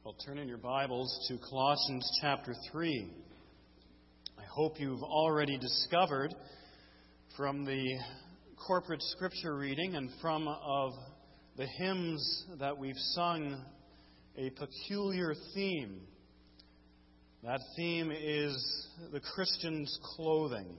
Well, turn in your Bibles to Colossians chapter 3. I hope you've already discovered from the corporate scripture reading and from of the hymns that we've sung a peculiar theme. That theme is the Christian's clothing.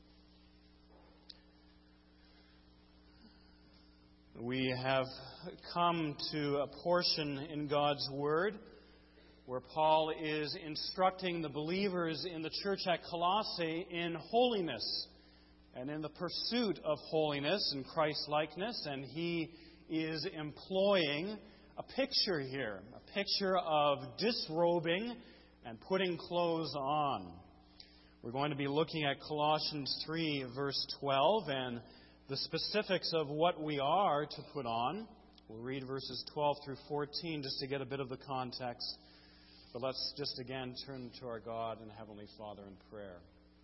We have come to a portion in God's Word where Paul is instructing the believers in the church at Colossae in holiness and in the pursuit of holiness and Christ-likeness. And he is employing a picture here, a picture of disrobing and putting clothes on. We're going to be looking at Colossians 3, verse 12, and the specifics of what we are to put on. We'll read verses 12 through 14 just to get a bit of the context. But let's just again turn to our God and Heavenly Father in prayer.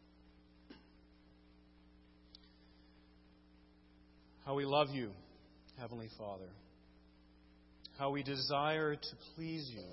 How we love you, Heavenly Father. How we desire to please you.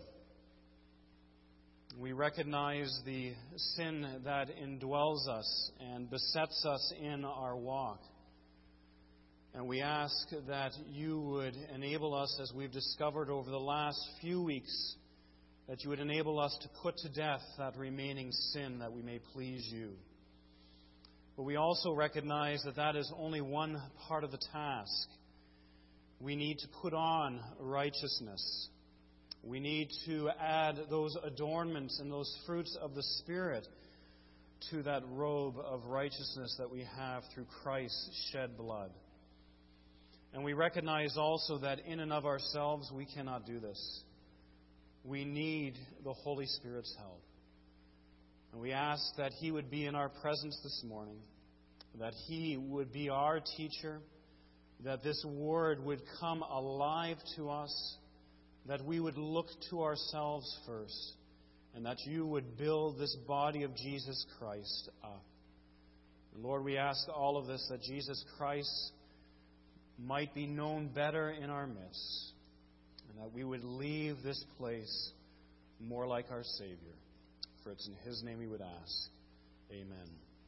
We recognize the sin that indwells us and besets us in our walk. And we ask that you would enable us, as we've discovered over the last few weeks, that you would enable us to put to death that remaining sin that we may please you. But we also recognize that that is only one part of the task. We need to put on righteousness. We need to add those adornments and those fruits of the Spirit to that robe of righteousness that we have through Christ's shed blood. And we recognize also that in and of ourselves we cannot do this. We need the Holy Spirit's help. And we ask that He would be in our presence this morning, that He would be our teacher, that this Word would come alive to us, that we would look to ourselves first, and that you would build this body of Jesus Christ up. And Lord, we ask all of this that Jesus Christ might be known better in our midst, and that we would leave this place more like our Savior. For it's in His name we would ask. Amen.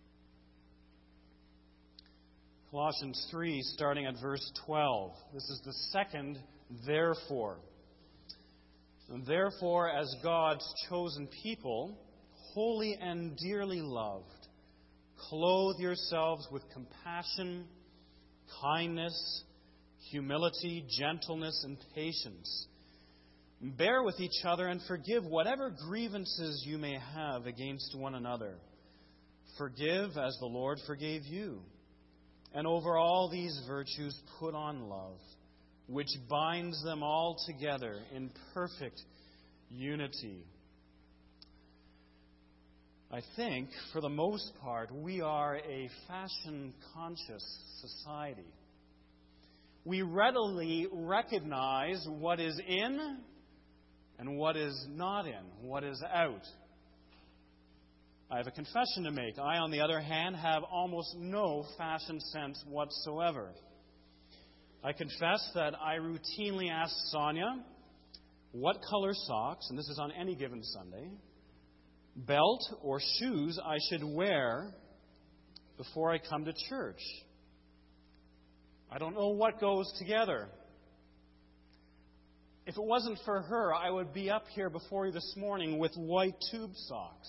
Colossians 3, starting at verse 12. This is the second therefore. And therefore, as God's chosen people, holy and dearly loved, clothe yourselves with compassion, kindness, humility, gentleness, and patience. Bear with each other and forgive whatever grievances you may have against one another. Forgive as the Lord forgave you. And over all these virtues put on love, which binds them all together in perfect unity. I think, for the most part, we are a fashion-conscious society. We readily recognize what is in and what is not in, what is out. I have a confession to make. I, on the other hand, have almost no fashion sense whatsoever. I confess that I routinely ask Sonia what color socks, and this is on any given Sunday, belt or shoes I should wear before I come to church. I don't know what goes together. If it wasn't for her, I would be up here before you this morning with white tube socks.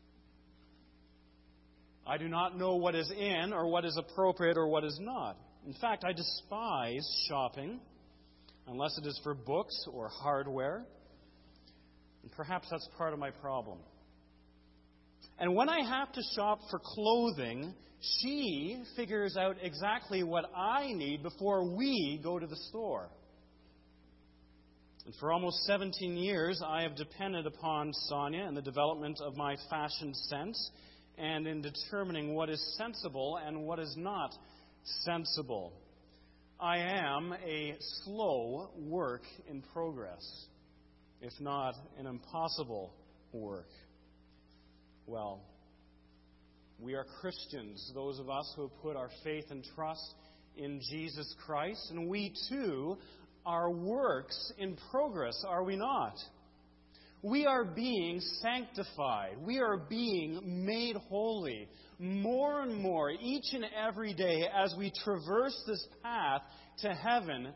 I do not know what is in or what is appropriate or what is not. In fact, I despise shopping unless it is for books or hardware. And perhaps that's part of my problem. And when I have to shop for clothing, she figures out exactly what I need before we go to the store. And for almost 17 years, I have depended upon Sonia in the development of my fashion sense and in determining what is sensible and what is not sensible. I am a slow work in progress, if not an impossible work. Well, we are Christians, those of us who have put our faith and trust in Jesus Christ, and we too are works in progress, are we not? We are being sanctified. We are being made holy more and more each and every day as we traverse this path to heaven.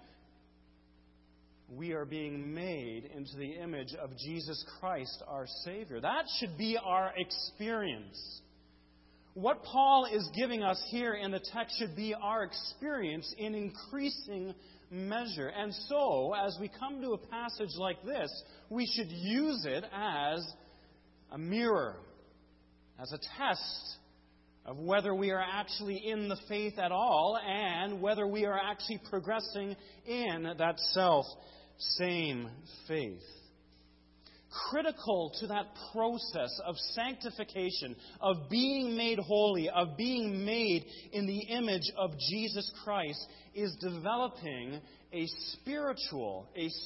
We are being made into the image of Jesus Christ, our Savior. That should be our experience. What Paul is giving us here in the text should be our experience in increasing measure. And so, as we come to a passage like this, we should use it as a mirror, as a test of whether we are actually in the faith at all and whether we are actually progressing in that same faith. Critical to that process of sanctification, of being made holy, of being made in the image of Jesus Christ, is developing a spiritual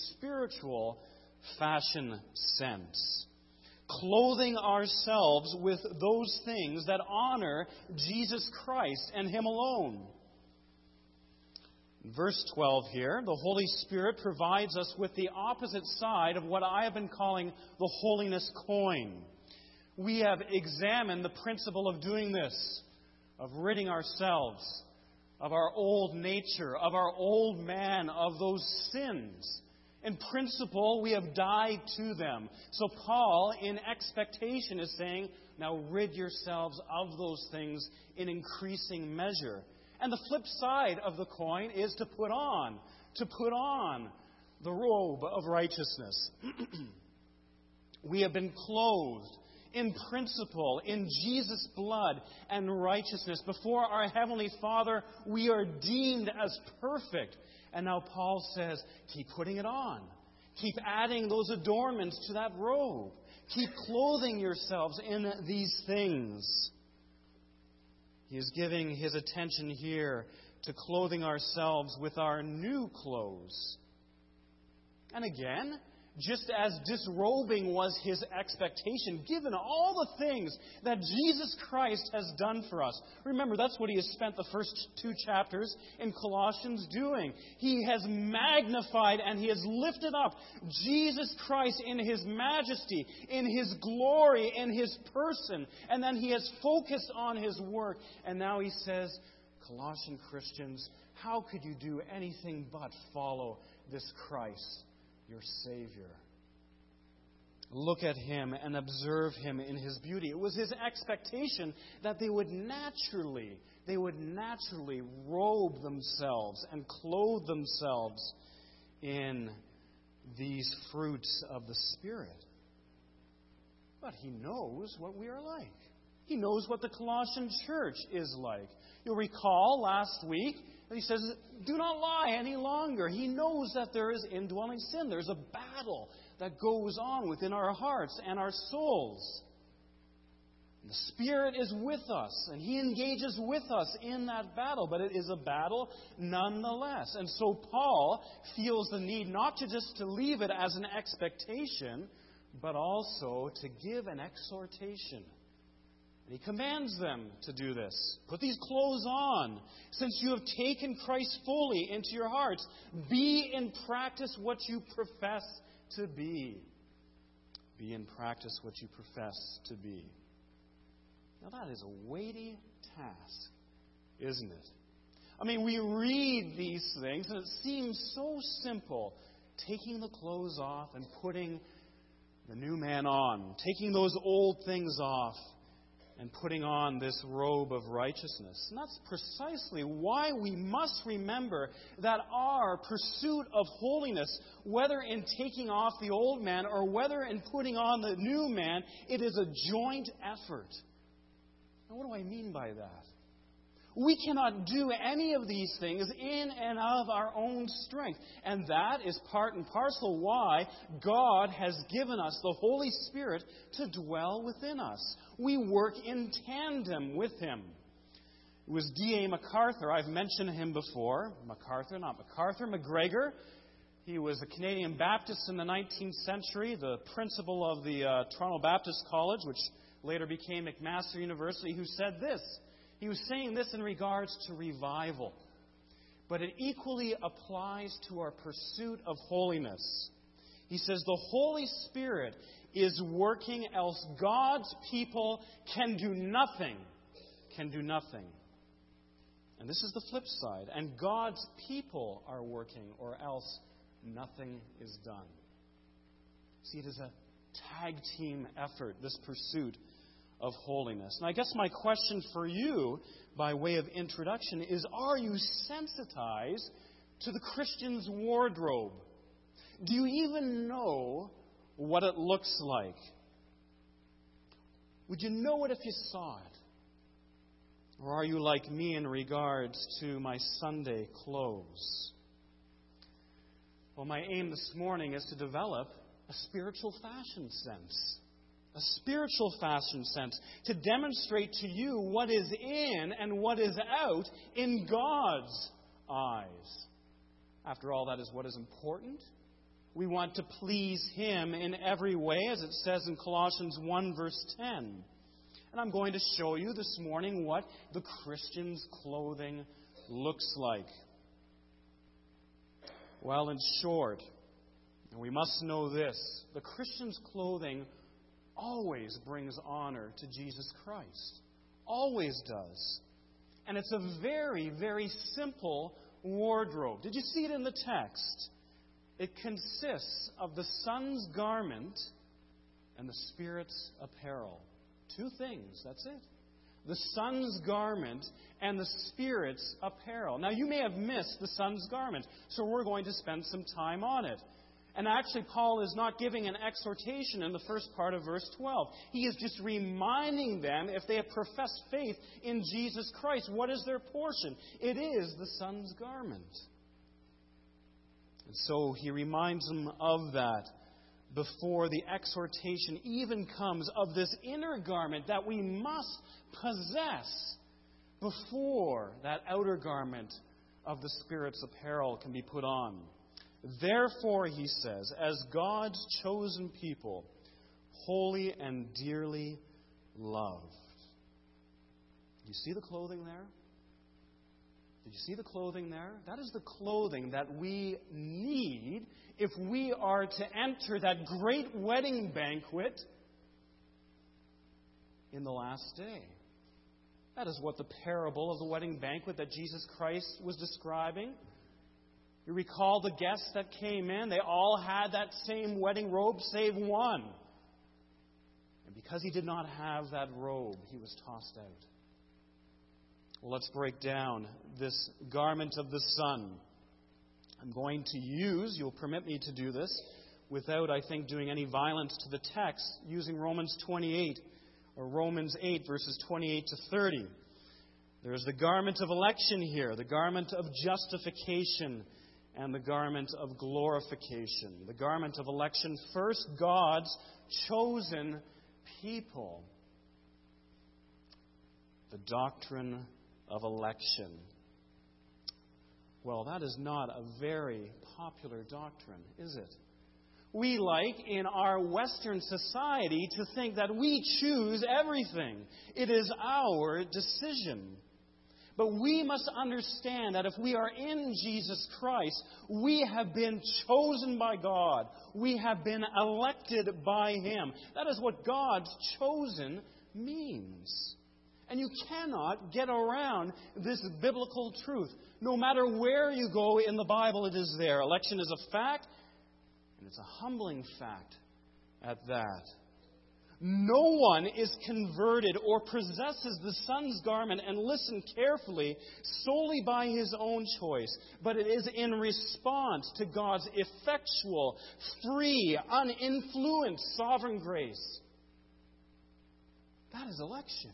fashion sense. Clothing ourselves with those things that honor Jesus Christ and Him alone. Verse 12 here, the Holy Spirit provides us with the opposite side of what I have been calling the holiness coin. We have examined the principle of doing this, of ridding ourselves of our old nature, of our old man, of those sins. In principle, we have died to them. So Paul, in expectation, is saying, now rid yourselves of those things in increasing measure. And the flip side of the coin is to put on the robe of righteousness. We have been clothed in principle, in Jesus' blood and righteousness. Before our Heavenly Father, we are deemed as perfect. And now Paul says, keep putting it on. Keep adding those adornments to that robe. Keep clothing yourselves in these things. He is giving his attention here to clothing ourselves with our new clothes. And again, just as disrobing was his expectation, given all the things that Jesus Christ has done for us. Remember, that's what he has spent the first 2 chapters in Colossians doing. He has magnified and he has lifted up Jesus Christ in his majesty, in his glory, in his person. And then he has focused on his work. And now he says, Colossian Christians, how could you do anything but follow this Christ, your Savior? Look at Him and observe Him in His beauty. It was His expectation that they would naturally robe themselves and clothe themselves in these fruits of the Spirit. But He knows what we are like. He knows what the Colossian church is like. You'll recall last week, he says, do not lie any longer. He knows that there is indwelling sin. There's a battle that goes on within our hearts and our souls. And the Spirit is with us, and He engages with us in that battle. But it is a battle nonetheless. And so Paul feels the need not to just to leave it as an expectation, but also to give an exhortation. And he commands them to do this. Put these clothes on. Since you have taken Christ fully into your hearts, be in practice what you profess to be. Be in practice what you profess to be. Now that is a weighty task, isn't it? I mean, we read these things and it seems so simple. Taking the clothes off and putting the new man on. Taking those old things off and putting on this robe of righteousness. And that's precisely why we must remember that our pursuit of holiness, whether in taking off the old man or whether in putting on the new man, it is a joint effort. Now, what do I mean by that? We cannot do any of these things in and of our own strength. And that is part and parcel why God has given us the Holy Spirit to dwell within us. We work in tandem with Him. It was D.A. MacArthur. I've mentioned him before. MacGregor. He was a Canadian Baptist in the 19th century, the principal of the Toronto Baptist College, which later became McMaster University, who said this. He was saying this in regards to revival. But it equally applies to our pursuit of holiness. He says the Holy Spirit is working, else God's people can do nothing. Can do nothing. And this is the flip side. And God's people are working, or else nothing is done. See, it is a tag team effort, this pursuit of holiness. And I guess my question for you, by way of introduction, is, are you sensitized to the Christian's wardrobe? Do you even know what it looks like? Would you know it if you saw it? Or are you like me in regards to my Sunday clothes? Well, my aim this morning is to develop a spiritual fashion sense. A spiritual fashion sense to demonstrate to you what is in and what is out in God's eyes. After all, that is what is important. We want to please Him in every way, as it says in Colossians 1, verse 10. And I'm going to show you this morning what the Christian's clothing looks like. Well, in short, we must know this: the Christian's clothing always brings honor to Jesus Christ. Always does. And it's a very, very simple wardrobe. Did you see it in the text? It consists of the Son's garment and the Spirit's apparel. Two things, that's it. The Son's garment and the Spirit's apparel. Now, you may have missed the Son's garment, so we're going to spend some time on it. And actually, Paul is not giving an exhortation in the first part of verse 12. He is just reminding them, if they have professed faith in Jesus Christ, what is their portion? It is the Son's garment. And so he reminds them of that before the exhortation even comes of this inner garment that we must possess before that outer garment of the Spirit's apparel can be put on. Therefore, he says, as God's chosen people, holy and dearly loved. Do you see the clothing there? Did you see the clothing there? That is the clothing that we need if we are to enter that great wedding banquet in the last day. That is what the parable of the wedding banquet that Jesus Christ was describing. You recall the guests that came in, they all had that same wedding robe, save one. And because he did not have that robe, he was tossed out. Well, let's break down this garment of the Son. I'm going to use, you'll permit me to do this, without, I think, doing any violence to the text, using Romans 28, or Romans 8, verses 28 to 30. There's the garment of election here, the garment of justification, and the garment of glorification. The garment of election, first, God's chosen people. The doctrine of election. Well, that is not a very popular doctrine, is it? We like, in our Western society, to think that we choose everything. It is our decision. But we must understand that if we are in Jesus Christ, we have been chosen by God. We have been elected by Him. That is what God's chosen means. And you cannot get around this biblical truth. No matter where you go in the Bible, it is there. Election is a fact, and it's a humbling fact at that. No one is converted or possesses the Son's garment, and listen carefully, solely by his own choice, but it is in response to God's effectual, free, uninfluenced, sovereign grace. That is election.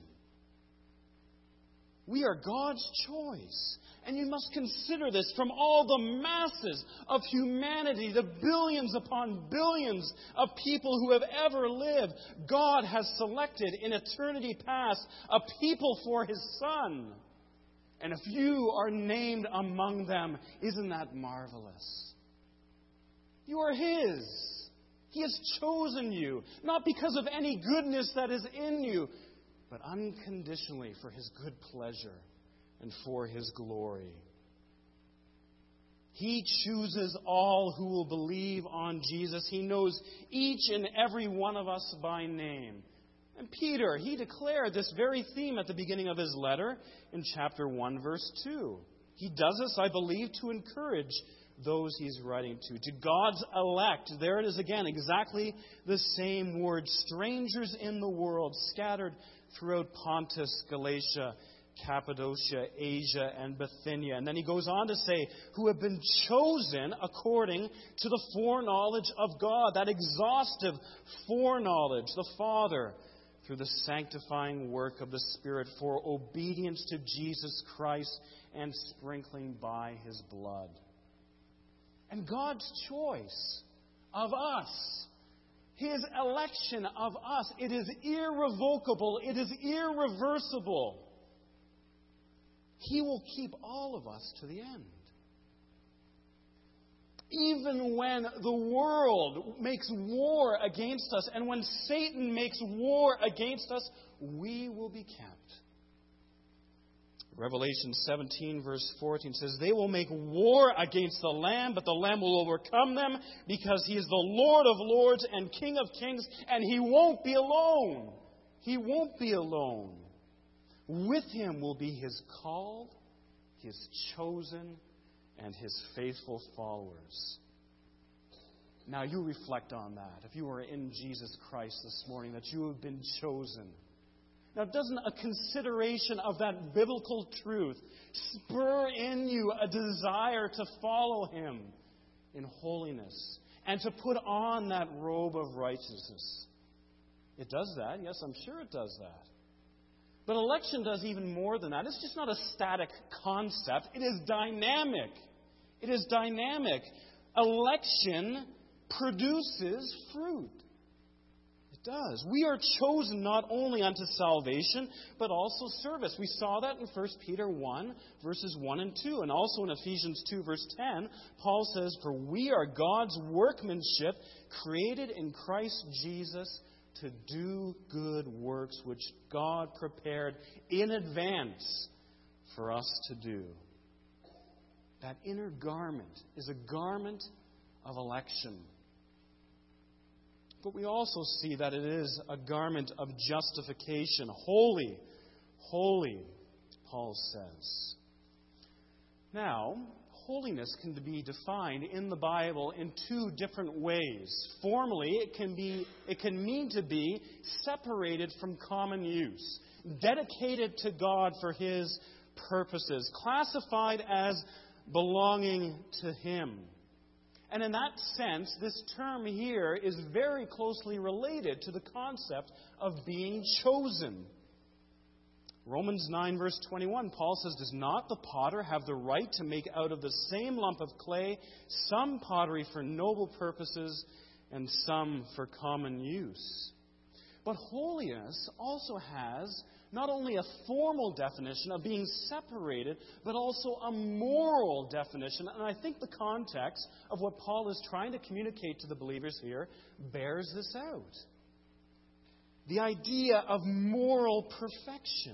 We are God's choice. And you must consider this from all the masses of humanity, the billions upon billions of people who have ever lived. God has selected in eternity past a people for His Son. And if you are named among them, isn't that marvelous? You are His. He has chosen you, not because of any goodness that is in you, but unconditionally for His good pleasure and for His glory. He chooses all who will believe on Jesus. He knows each and every one of us by name. And Peter, he declared this very theme at the beginning of his letter in chapter 1, verse 2. He does this, I believe, to encourage those he's writing to. To God's elect, there it is again, exactly the same word. Strangers in the world, scattered throughout Pontus, Galatia, Cappadocia, Asia, and Bithynia. And then he goes on to say, who have been chosen according to the foreknowledge of God, that exhaustive foreknowledge, the Father, through the sanctifying work of the Spirit for obedience to Jesus Christ and sprinkling by His blood. And God's choice of us, His election of us, it is irrevocable, it is irreversible. He will keep all of us to the end. Even when the world makes war against us and when Satan makes war against us, we will be kept. Revelation 17, verse 14 says, they will make war against the Lamb, but the Lamb will overcome them because He is the Lord of lords and King of kings, and He won't be alone. He won't be alone. With Him will be His called, His chosen, and His faithful followers. Now you reflect on that. If you are in Jesus Christ this morning, that you have been chosen. Now, doesn't a consideration of that biblical truth spur in you a desire to follow Him in holiness and to put on that robe of righteousness? It does that. Yes, I'm sure it does that. But election does even more than that. It's just not a static concept. It is dynamic. It is dynamic. Election produces fruit. It does. We are chosen not only unto salvation, but also service. We saw that in 1 Peter 1, verses 1 and 2. And also in Ephesians 2, verse 10, Paul says, for we are God's workmanship, created in Christ Jesus to do good works which God prepared in advance for us to do. That inner garment is a garment of election. But we also see that it is a garment of justification. Holy, holy, Paul says. Now, holiness can be defined in the Bible in two different ways. Formally, it can mean to be separated from common use, dedicated to God for His purposes, classified as belonging to Him. And in that sense, this term here is very closely related to the concept of being chosen. Romans 9, verse 21, Paul says, does not the potter have the right to make out of the same lump of clay some pottery for noble purposes and some for common use? But holiness also has not only a formal definition of being separated, but also a moral definition. And I think the context of what Paul is trying to communicate to the believers here bears this out. The idea of moral perfection.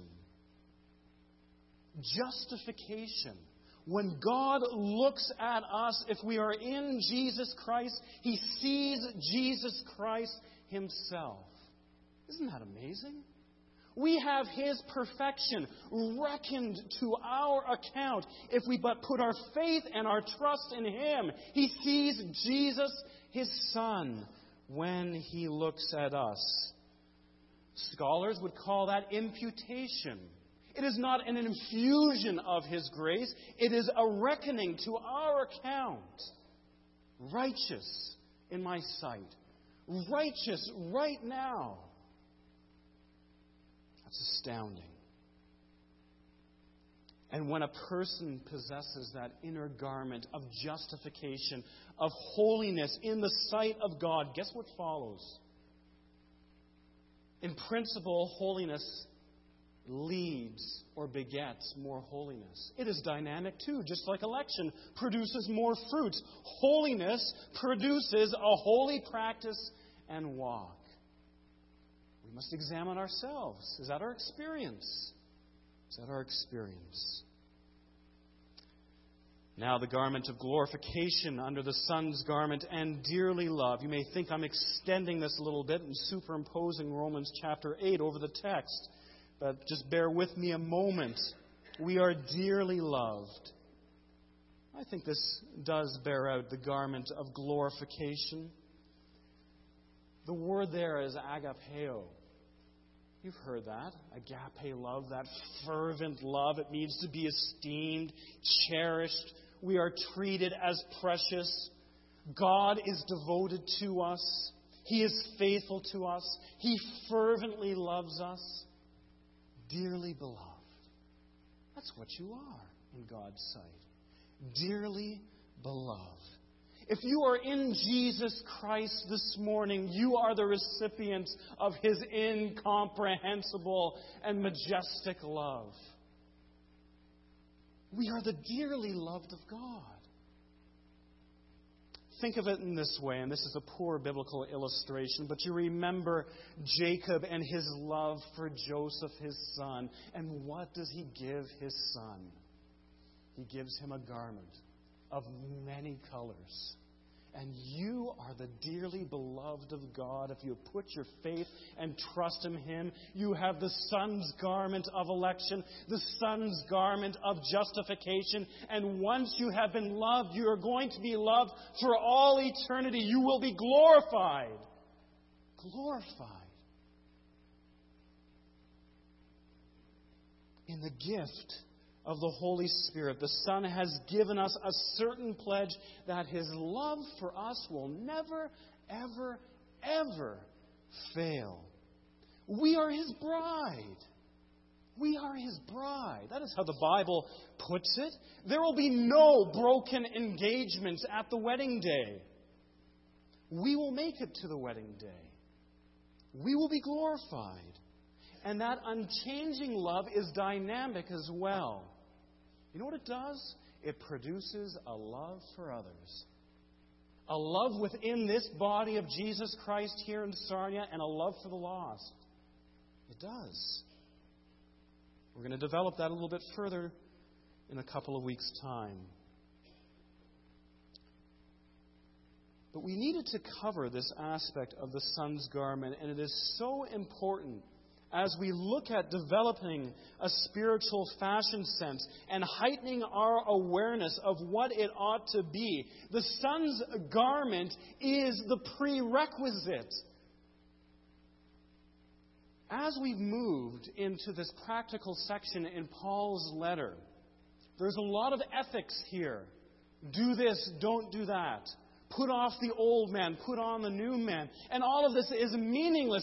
Justification. When God looks at us, if we are in Jesus Christ, He sees Jesus Christ Himself. Isn't that amazing? We have His perfection reckoned to our account if we but put our faith and our trust in Him. He sees Jesus, His Son, when He looks at us. Scholars would call that imputation. It is not an infusion of His grace. It is a reckoning to our account. Righteous in my sight. Righteous right now. That's astounding. And when a person possesses that inner garment of justification, of holiness in the sight of God, guess what follows? In principle, holiness leads or begets more holiness. It is dynamic too, just like election produces more fruits. Holiness produces a holy practice and walk. We must examine ourselves. Is that our experience? Is that our experience? Now the garment of glorification under the Son's garment and dearly loved. You may think I'm extending this a little bit and superimposing Romans chapter 8 over the text, but just bear with me a moment. We are dearly loved. I think this does bear out the garment of glorification. The word there is agapeo. You've heard that. Agape love, that fervent love. It needs to be esteemed, cherished. We are treated as precious. God is devoted to us. He is faithful to us. He fervently loves us. Dearly beloved. That's what you are in God's sight. Dearly beloved. If you are in Jesus Christ this morning, you are the recipient of His incomprehensible and majestic love. We are the dearly loved of God. Think of it in this way, and this is a poor biblical illustration, but you remember Jacob and his love for Joseph, his son. And what does he give his son? He gives him a garment of many colors. And you are the dearly beloved of God. If you put your faith and trust in Him, you have the Son's garment of election, the Son's garment of justification. And once you have been loved, you are going to be loved for all eternity. You will be glorified. Glorified. In the gift of the Holy Spirit, the Son has given us a certain pledge that His love for us will never, ever, ever fail. We are His bride. We are His bride. That is how the Bible puts it. There will be no broken engagements at the wedding day. We will make it to the wedding day. We will be glorified. And that unchanging love is dynamic as well. You know what it does? It produces a love for others. A love within this body of Jesus Christ here in Sarnia, and a love for the lost. It does. We're going to develop that a little bit further in a couple of weeks' time. But we needed to cover this aspect of the Son's garment, and it is so important as we look at developing a spiritual fashion sense and heightening our awareness of what it ought to be. The Son's garment is the prerequisite. As we've moved into this practical section in Paul's letter, there's a lot of ethics here. Do this, don't do that. Put off the old man, put on the new man. And all of this is meaningless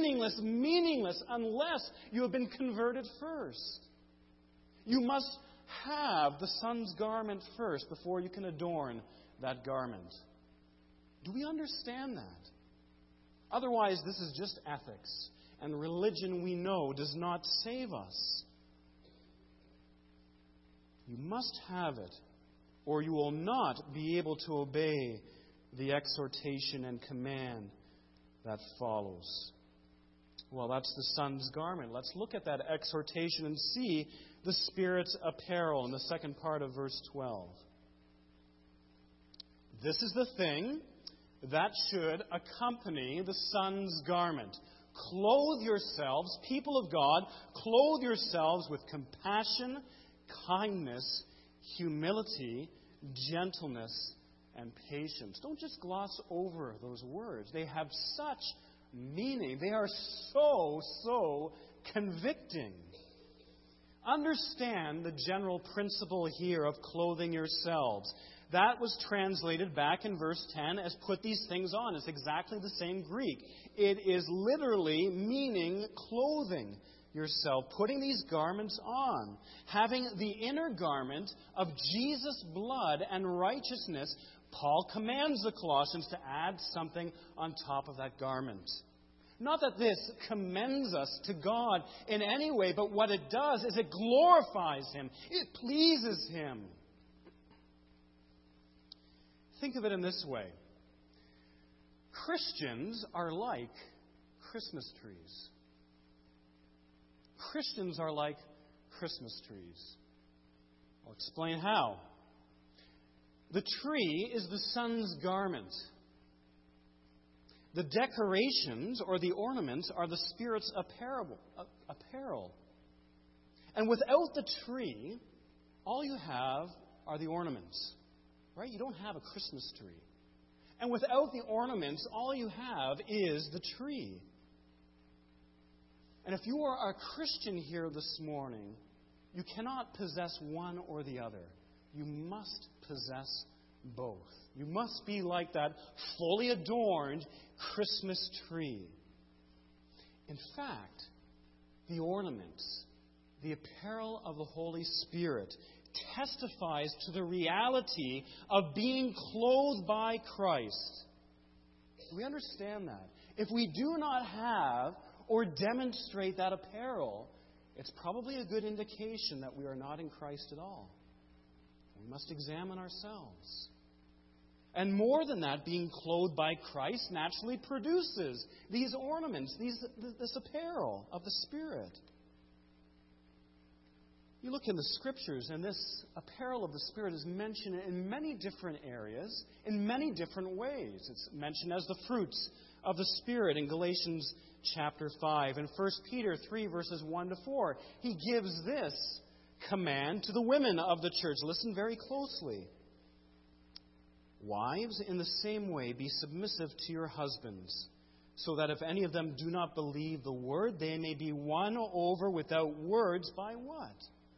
unless you have been converted first. You must have the Son's garment first before you can adorn that garment. Do we understand that? Otherwise, this is just ethics. And religion, we know, does not save us. You must have it, or you will not be able to obey the exhortation and command that follows. Well, that's the Son's garment. Let's look at that exhortation and see the Spirit's apparel in the second part of verse 12. This is the thing that should accompany the Son's garment. Clothe yourselves, people of God, clothe yourselves with compassion, kindness, humility, gentleness, and patience. Don't just gloss over those words. They have such meaning. They are so convicting. Understand the general principle here of clothing yourselves. That was translated back in verse 10 as put these things on. It's exactly the same Greek. It is literally meaning clothing yourself, putting these garments on, having the inner garment of Jesus' blood and righteousness. Paul commands the Colossians to add something on top of that garment. Not that this commends us to God in any way, but what it does is it glorifies Him. It pleases Him. Think of it in this way. Christians are like Christmas trees. Christians are like Christmas trees. I'll explain how. The tree is the sun's garment. The decorations or the ornaments are the Spirit's apparel. And without the tree, all you have are the ornaments. Right? You don't have a Christmas tree. And without the ornaments, all you have is the tree. And if you are a Christian here this morning, you cannot possess one or the other. You must possess both. You must be like that fully adorned Christmas tree. In fact, the ornaments, the apparel of the Holy Spirit, testifies to the reality of being clothed by Christ. We understand that. If we do not have or demonstrate that apparel, it's probably a good indication that we are not in Christ at all. We must examine ourselves. And more than that, being clothed by Christ naturally produces these ornaments, this apparel of the Spirit. You look in the Scriptures, and this apparel of the Spirit is mentioned in many different areas, in many different ways. It's mentioned as the fruits of the Spirit in Galatians chapter 5. In 1 Peter 3, verses 1 to 4, he gives this command to the women of the church. Listen very closely. Wives, in the same way, be submissive to your husbands, so that if any of them do not believe the word, they may be won over without words by what?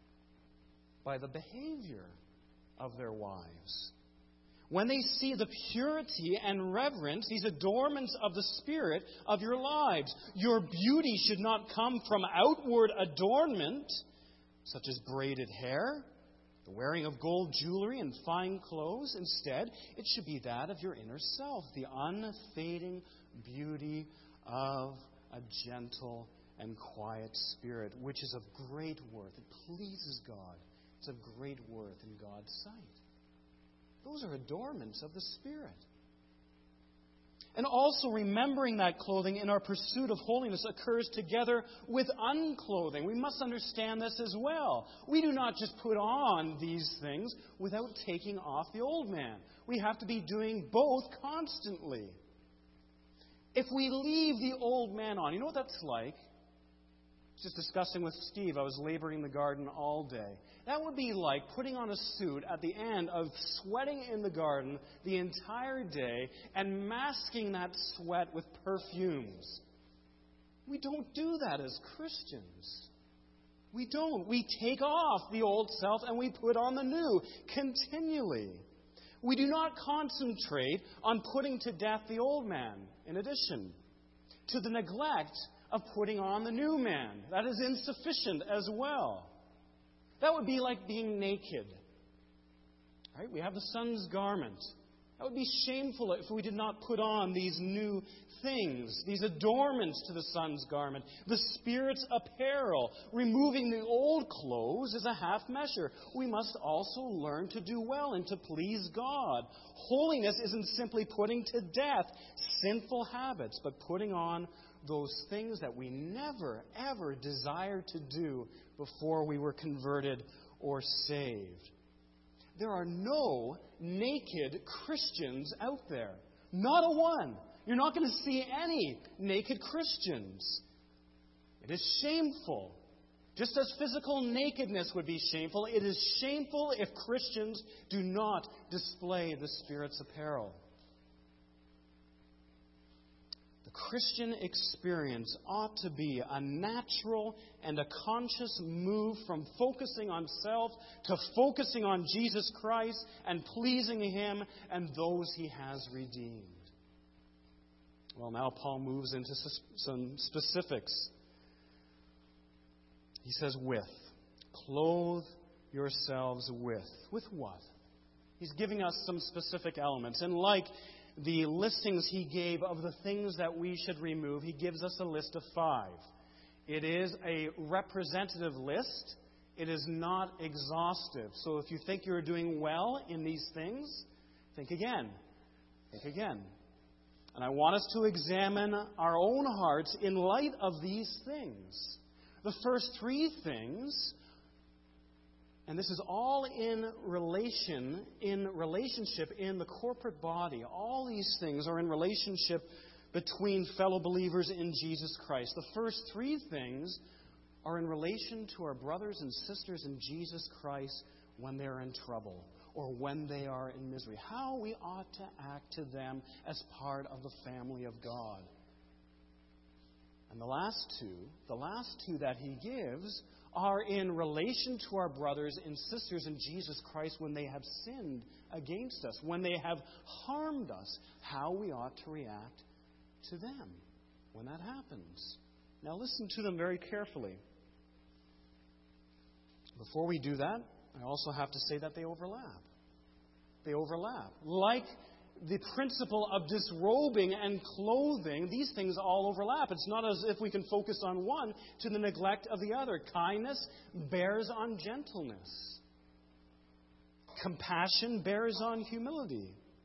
By the behavior of their wives. When they see the purity and reverence, these adornments of the Spirit of your lives, your beauty should not come from outward adornment, such as braided hair, the wearing of gold jewelry and fine clothes. Instead, it should be that of your inner self, the unfading beauty of a gentle and quiet spirit, which is of great worth. It pleases God. It's of great worth in God's sight. Those are adornments of the Spirit. And also remembering that clothing in our pursuit of holiness occurs together with unclothing. We must understand this as well. We do not just put on these things without taking off the old man. We have to be doing both constantly. If we leave the old man on, you know what that's like? Just discussing with Steve, I was laboring in the garden all day. That would be like putting on a suit at the end of sweating in the garden the entire day and masking that sweat with perfumes. We don't do that as Christians. We don't. We take off the old self and we put on the new continually. We do not concentrate on putting to death the old man, in addition to the neglect of putting on the new man. That is insufficient as well. That would be like being naked. Right? We have the sun's garment. That would be shameful if we did not put on these new things, these adornments to the sun's garment, the Spirit's apparel. Removing the old clothes is a half measure. We must also learn to do well and to please God. Holiness isn't simply putting to death sinful habits, but putting on those things that we never, ever desired to do before we were converted or saved. There are no naked Christians out there. Not a one. You're not going to see any naked Christians. It is shameful. Just as physical nakedness would be shameful, it is shameful if Christians do not display the Spirit's apparel. The Christian experience ought to be a natural and a conscious move from focusing on self to focusing on Jesus Christ and pleasing Him and those He has redeemed. Well, now Paul moves into some specifics. He says, with. Clothe yourselves with. With what? He's giving us some specific elements. And like the listings he gave of the things that we should remove, he gives us a list of 5. It is a representative list. It is not exhaustive. So if you think you're doing well in these things, think again. Think again. And I want us to examine our own hearts in light of these things. The first 3 things, And this is all in relationship in the corporate body. All these things are in relationship between fellow believers in Jesus Christ. The first three things are in relation to our brothers and sisters in Jesus Christ when they're in trouble or when they are in misery. How we ought to act to them as part of the family of God. And the last two that he gives are in relation to our brothers and sisters in Jesus Christ when they have sinned against us, when they have harmed us, how we ought to react to them when that happens. Now listen to them very carefully. Before we do that, I also have to say that they overlap. They overlap. Like the principle of disrobing and clothing, these things all overlap. It's not as if we can focus on one to the neglect of the other. Kindness bears on gentleness. Compassion bears on humility.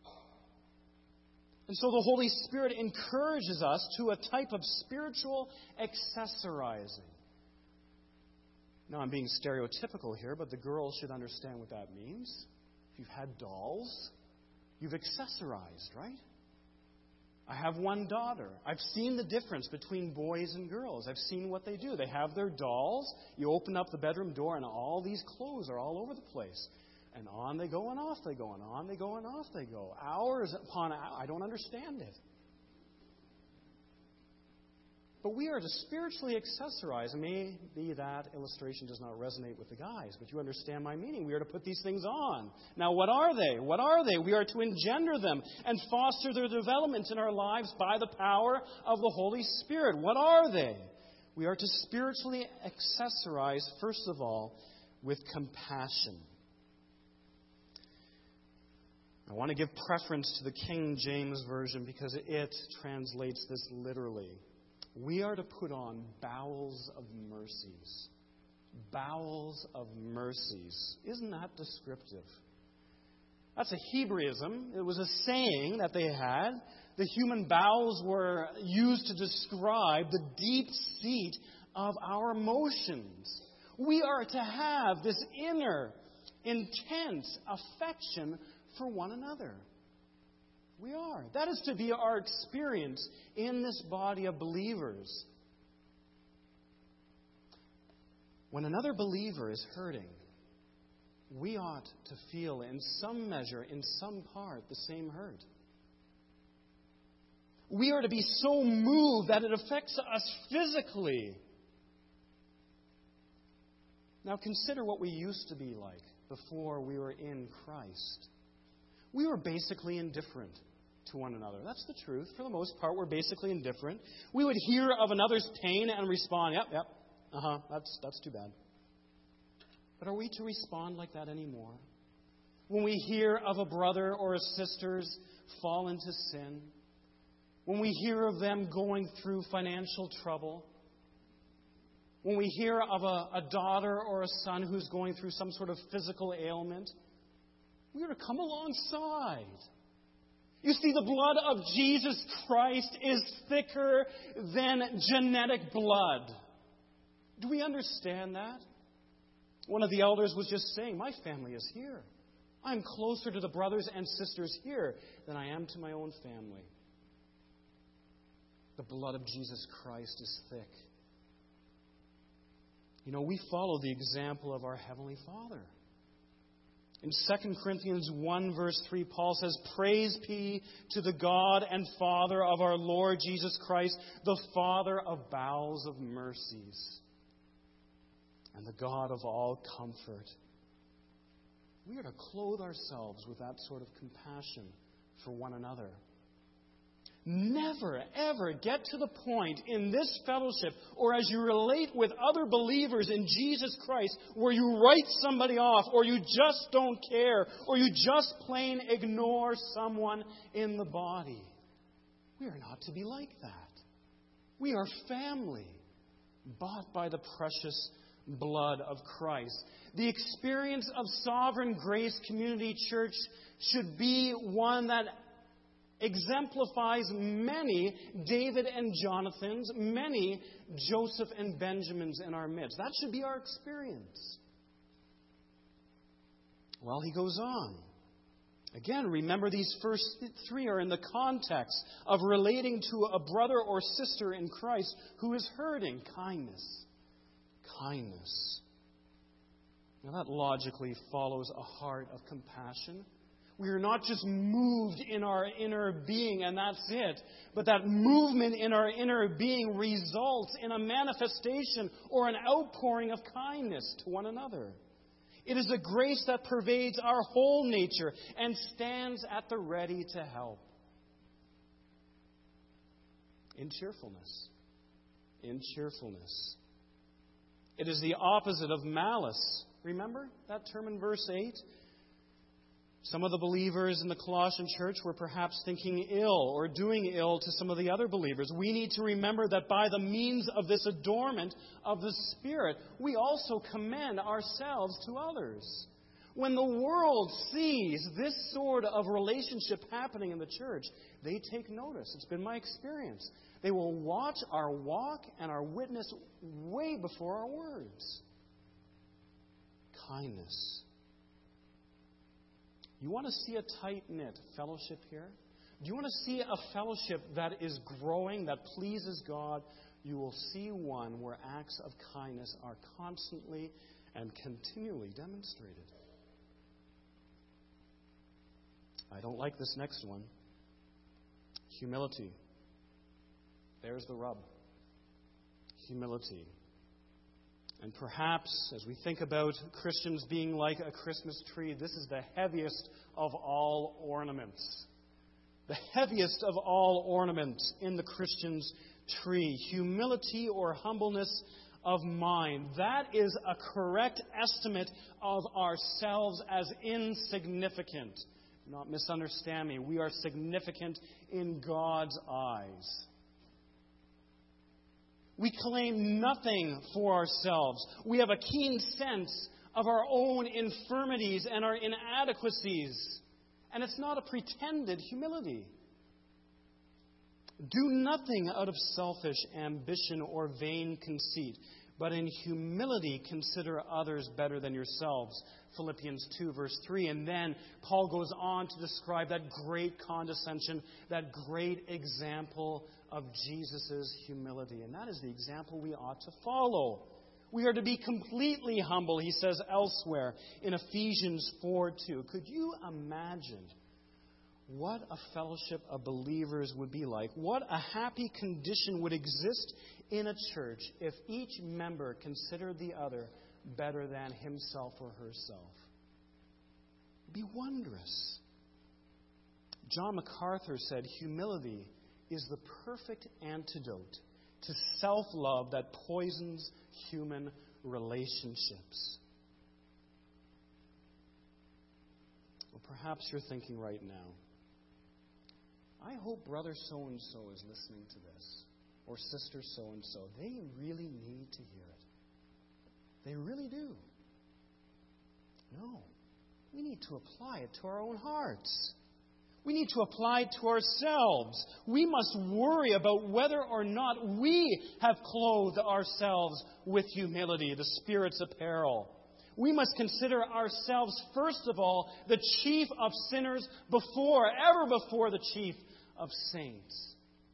And so the Holy Spirit encourages us to a type of spiritual accessorizing. Now, I'm being stereotypical here, but the girls should understand what that means. If you've had dolls, you've accessorized, right? I have one daughter. I've seen the difference between boys and girls. I've seen what they do. They have their dolls. You open up the bedroom door, and all these clothes are all over the place. And on they go, and off they go, and on they go, and off they go. Hours upon hours. I don't understand it. But we are to spiritually accessorize. Maybe that illustration does not resonate with the guys, but you understand my meaning. We are to put these things on. Now, what are they? What are they? We are to engender them and foster their development in our lives by the power of the Holy Spirit. What are they? We are to spiritually accessorize, first of all, with compassion. I want to give preference to the King James Version because it translates this literally. We are to put on bowels of mercies. Bowels of mercies. Isn't that descriptive? That's a Hebraism. It was a saying that they had. The human bowels were used to describe the deep seat of our emotions. We are to have this inner, intense affection for one another. We are. That is to be our experience in this body of believers. When another believer is hurting, we ought to feel in some measure, in some part, the same hurt. We are to be so moved that it affects us physically. Now consider what we used to be like before we were in Christ. We were basically indifferent to one another. That's the truth. For the most part, we're basically indifferent. We would hear of another's pain and respond, yep, that's too bad. But are we to respond like that anymore? When we hear of a brother or a sister's fall into sin, when we hear of them going through financial trouble, when we hear of a daughter or a son who's going through some sort of physical ailment, we are to come alongside. You see, the blood of Jesus Christ is thicker than genetic blood. Do we understand that? One of the elders was just saying, my family is here. I'm closer to the brothers and sisters here than I am to my own family. The blood of Jesus Christ is thick. You know, we follow the example of our Heavenly Father. In 2 Corinthians 1, verse 3, Paul says, Praise be to the God and Father of our Lord Jesus Christ, the Father of bowels of mercies, and the God of all comfort. We are to clothe ourselves with that sort of compassion for one another. Never, ever get to the point in this fellowship or as you relate with other believers in Jesus Christ where you write somebody off or you just don't care or you just plain ignore someone in the body. We are not to be like that. We are family, bought by the precious blood of Christ. The experience of Sovereign Grace Community Church should be one that exemplifies many David and Jonathans, many Joseph and Benjamins in our midst. That should be our experience. Well, he goes on. Again, remember these first three are in the context of relating to a brother or sister in Christ who is hurting. Kindness. Kindness. Now that logically follows a heart of compassion. We are not just moved in our inner being and that's it, but that movement in our inner being results in a manifestation or an outpouring of kindness to one another. It is a grace that pervades our whole nature and stands at the ready to help. In cheerfulness. In cheerfulness. It is the opposite of malice. Remember that term in verse 8? Some of the believers in the Colossian church were perhaps thinking ill or doing ill to some of the other believers. We need to remember that by the means of this adornment of the Spirit, we also commend ourselves to others. When the world sees this sort of relationship happening in the church, they take notice. It's been my experience. They will watch our walk and our witness way before our words. Kindness. You want to see a tight-knit fellowship here? Do you want to see a fellowship that is growing, that pleases God? You will see one where acts of kindness are constantly and continually demonstrated. I don't like this next one. Humility. There's the rub. Humility. And perhaps, as we think about Christians being like a Christmas tree, this is the heaviest of all ornaments. The heaviest of all ornaments in the Christian's tree. Humility or humbleness of mind. That is a correct estimate of ourselves as insignificant. Do not misunderstand me. We are significant in God's eyes. We claim nothing for ourselves. We have a keen sense of our own infirmities and our inadequacies. And it's not a pretended humility. Do nothing out of selfish ambition or vain conceit, but in humility consider others better than yourselves. Philippians 2, verse 3. And then Paul goes on to describe that great condescension, that great example of Jesus' humility. And that is the example we ought to follow. We are to be completely humble, he says elsewhere in Ephesians 4:2. Could you imagine what a fellowship of believers would be like? What a happy condition would exist in a church if each member considered the other better than himself or herself? It'd be wondrous. John MacArthur said, humility is the perfect antidote to self-love that poisons human relationships. Well, perhaps you're thinking right now, I hope brother so-and-so is listening to this, or sister so-and-so. They really need to hear it. They really do. No. We need to apply it to our own hearts. We need to apply it to ourselves. We must worry about whether or not we have clothed ourselves with humility, the Spirit's apparel. We must consider ourselves, first of all, the chief of sinners ever before the chief of saints.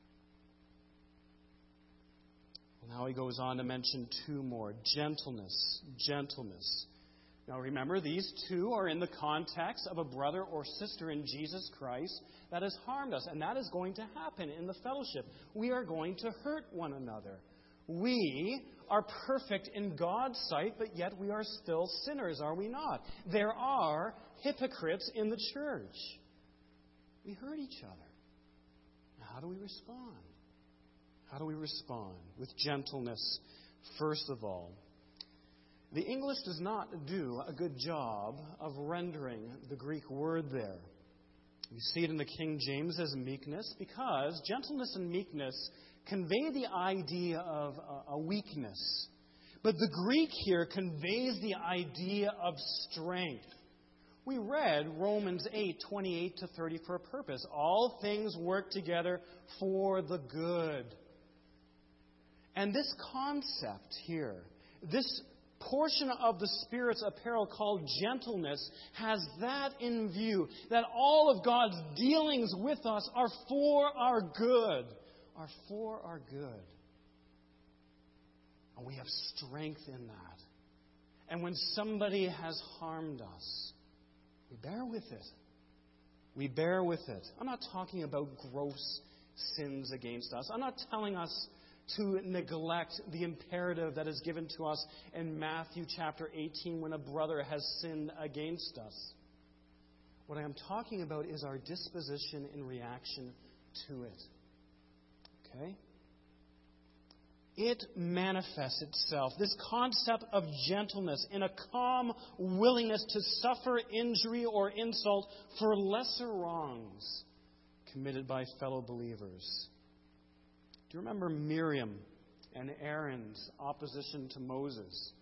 Well, now he goes on to mention two more. Gentleness. Gentleness. Now remember, these two are in the context of a brother or sister in Jesus Christ that has harmed us. And that is going to happen in the fellowship. We are going to hurt one another. We are perfect in God's sight, but yet we are still sinners, are we not? There are hypocrites in the church. We hurt each other. Now, how do we respond? How do we respond? With gentleness, first of all. The English does not do a good job of rendering the Greek word there. You see it in the King James as meekness because gentleness and meekness convey the idea of a weakness. But the Greek here conveys the idea of strength. We read Romans 8:28-30 for a purpose. All things work together for the good. And this concept here, this portion of the Spirit's apparel called gentleness has that in view, that all of God's dealings with us are for our good. Are for our good. And we have strength in that. And when somebody has harmed us, we bear with it. We bear with it. I'm not talking about gross sins against us. I'm not telling us to neglect the imperative that is given to us in Matthew chapter 18 when a brother has sinned against us. What I am talking about is our disposition in reaction to it. Okay? It manifests itself, this concept of gentleness, in a calm willingness to suffer injury or insult for lesser wrongs committed by fellow believers. Do you remember Miriam and Aaron's opposition to Moses?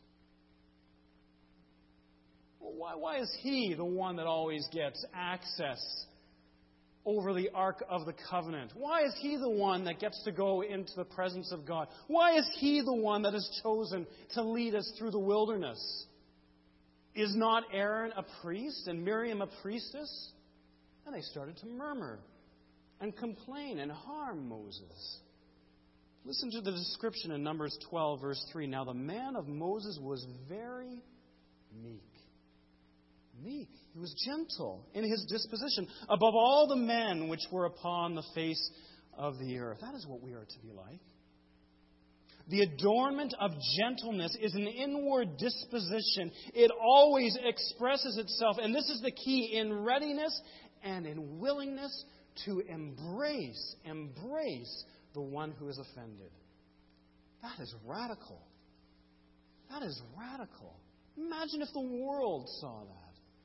Well, why is he the one that always gets access over the Ark of the Covenant? Why is he the one that gets to go into the presence of God? Why is he the one that is chosen to lead us through the wilderness? Is not Aaron a priest and Miriam a priestess? And they started to murmur and complain and harm Moses. Listen to the description in Numbers 12, verse 3. Now the man of Moses was very meek. Meek. He was gentle in his disposition above all the men which were upon the face of the earth. That is what we are to be like. The adornment of gentleness is an inward disposition. It always expresses itself, and this is the key, in readiness and in willingness to embrace the one who is offended. That is radical. That is radical. Imagine if the world saw that.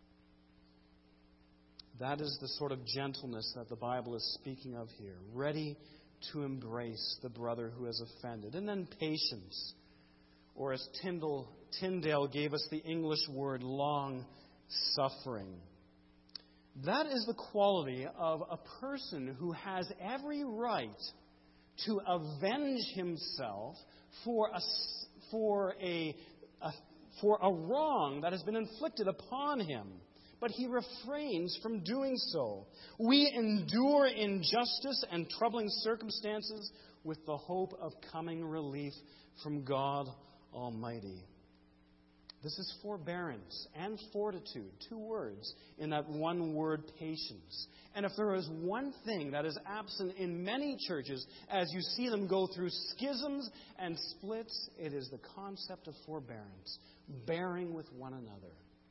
That is the sort of gentleness that the Bible is speaking of here. Ready to embrace the brother who has offended. And then patience. Or as Tyndale gave us the English word, long-suffering. That is the quality of a person who has every right to avenge himself for a wrong that has been inflicted upon him. But he refrains from doing so. We endure injustice and troubling circumstances with the hope of coming relief from God Almighty. This is forbearance and fortitude, 2 words in that one word, patience. And if there is one thing that is absent in many churches as you see them go through schisms and splits, it is the concept of forbearance, bearing with one another.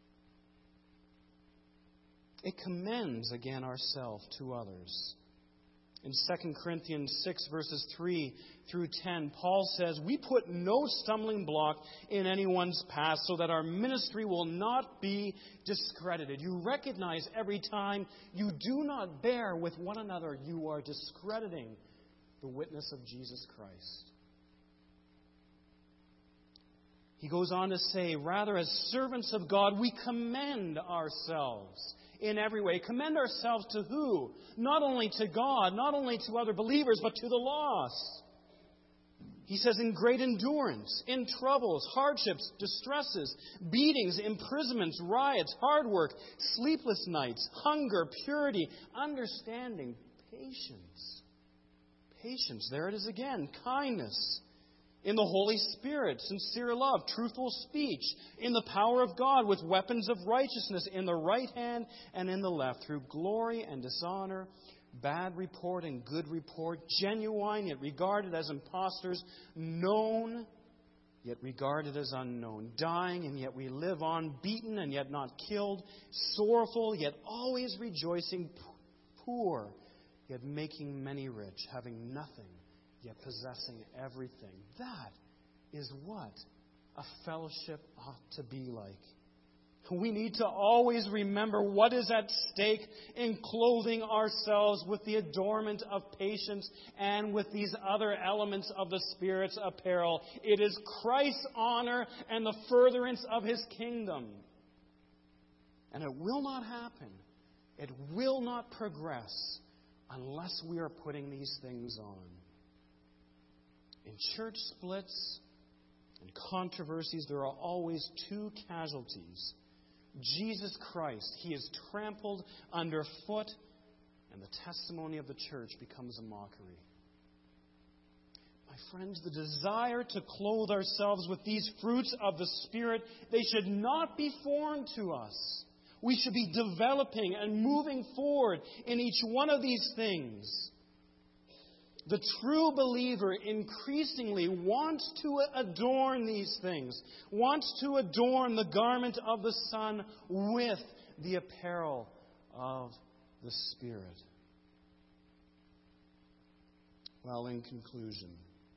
It commends, again, ourselves to others. In 2 Corinthians 6, verses 3 through 10, Paul says, "We put no stumbling block in anyone's path so that our ministry will not be discredited." You recognize every time you do not bear with one another, you are discrediting the witness of Jesus Christ. He goes on to say, rather, as servants of God, we commend ourselves in every way. Commend ourselves to who? Not only to God, not only to other believers, but to the lost. He says, in great endurance, in troubles, hardships, distresses, beatings, imprisonments, riots, hard work, sleepless nights, hunger, purity, understanding, patience. Patience, there it is again. Kindness. In the Holy Spirit, sincere love, truthful speech, in the power of God with weapons of righteousness in the right hand and in the left, through glory and dishonor, bad report and good report, genuine yet regarded as impostors, known yet regarded as unknown, dying and yet we live on, beaten and yet not killed, sorrowful yet always rejoicing, poor yet making many rich, having nothing yet possessing everything. That is what a fellowship ought to be like. We need to always remember what is at stake in clothing ourselves with the adornment of patience and with these other elements of the Spirit's apparel. It is Christ's honor and the furtherance of His kingdom. And it will not happen. It will not progress unless we are putting these things on. In church splits and controversies, there are always two casualties. Jesus Christ, He is trampled underfoot, and the testimony of the church becomes a mockery. My friends, the desire to clothe ourselves with these fruits of the Spirit, they should not be foreign to us. We should be developing and moving forward in each one of these things. The true believer increasingly wants to adorn these things, wants to adorn the garment of the Son with the apparel of the Spirit. Well, in conclusion,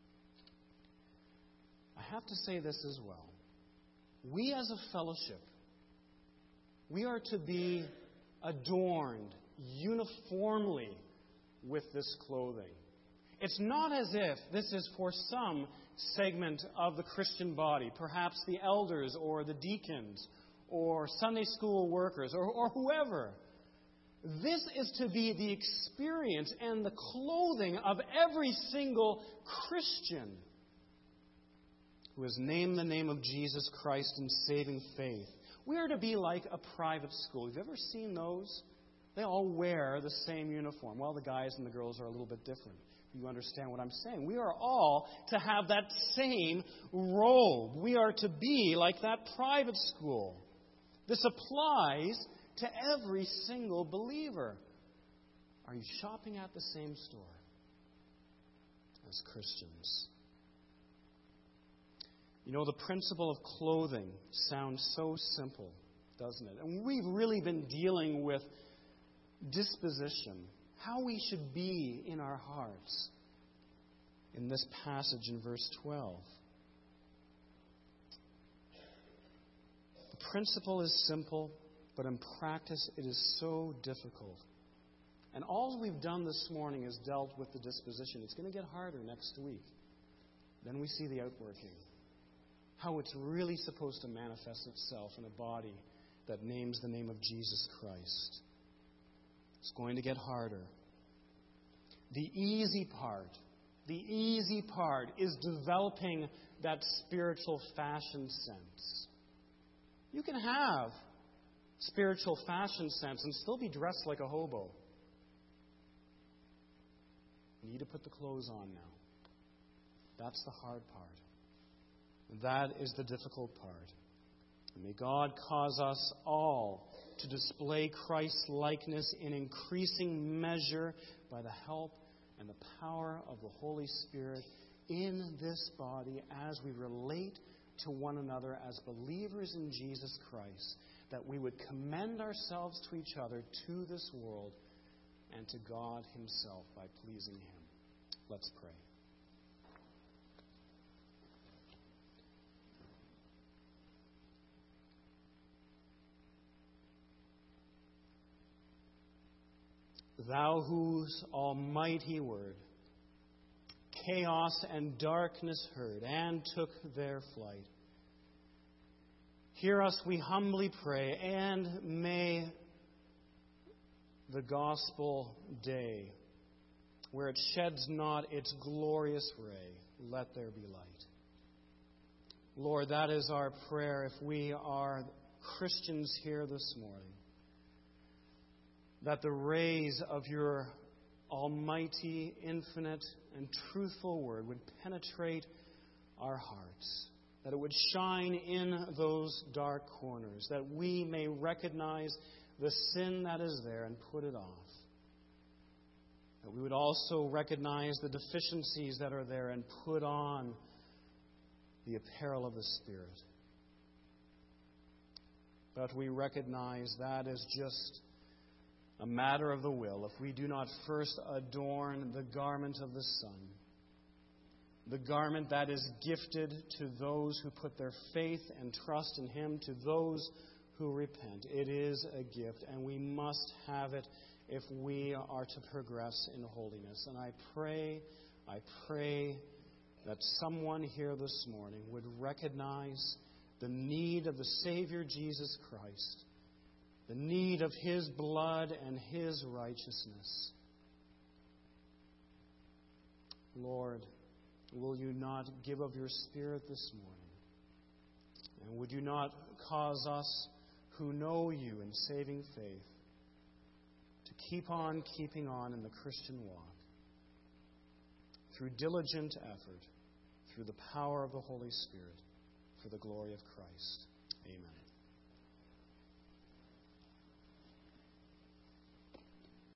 I have to say this as well. We as a fellowship, we are to be adorned uniformly with this clothing. It's not as if this is for some segment of the Christian body, perhaps the elders or the deacons or Sunday school workers or whoever. This is to be the experience and the clothing of every single Christian who has named the name of Jesus Christ in saving faith. We are to be like a private school. Have you ever seen those? They all wear the same uniform. Well, the guys and the girls are a little bit different. You understand what I'm saying? We are all to have that same robe. We are to be like that private school. This applies to every single believer. Are you shopping at the same store as Christians? You know, the principle of clothing sounds so simple, doesn't it? And we've really been dealing with disposition, how we should be in our hearts in this passage in verse 12. The principle is simple, but in practice it is so difficult. And all we've done this morning is dealt with the disposition. It's going to get harder next week. Then we see the outworking. How it's really supposed to manifest itself in a body that names the name of Jesus Christ. It's going to get harder. The easy part is developing that spiritual fashion sense. You can have spiritual fashion sense and still be dressed like a hobo. You need to put the clothes on now. That's the hard part. That is the difficult part. And may God cause us all to display Christ's likeness in increasing measure by the help and the power of the Holy Spirit in this body as we relate to one another as believers in Jesus Christ, that we would commend ourselves to each other, to this world, and to God Himself by pleasing Him. Let's pray. Thou whose almighty word chaos and darkness heard and took their flight, hear us, we humbly pray, and may the gospel day, where it sheds not its glorious ray, let there be light. Lord, that is our prayer if we are Christians here this morning, that the rays of your almighty, infinite, and truthful word would penetrate our hearts, that it would shine in those dark corners, that we may recognize the sin that is there and put it off, that we would also recognize the deficiencies that are there and put on the apparel of the Spirit. But we recognize that is just a matter of the will if we do not first adorn the garment of the Son, the garment that is gifted to those who put their faith and trust in Him, to those who repent. It is a gift, and we must have it if we are to progress in holiness. And I pray that someone here this morning would recognize the need of the Savior Jesus Christ, the need of His blood and His righteousness. Lord, will you not give of your Spirit this morning And would you not cause us who know you in saving faith to keep on keeping on in the Christian walk through diligent effort, through the power of the Holy Spirit, for the glory of Christ.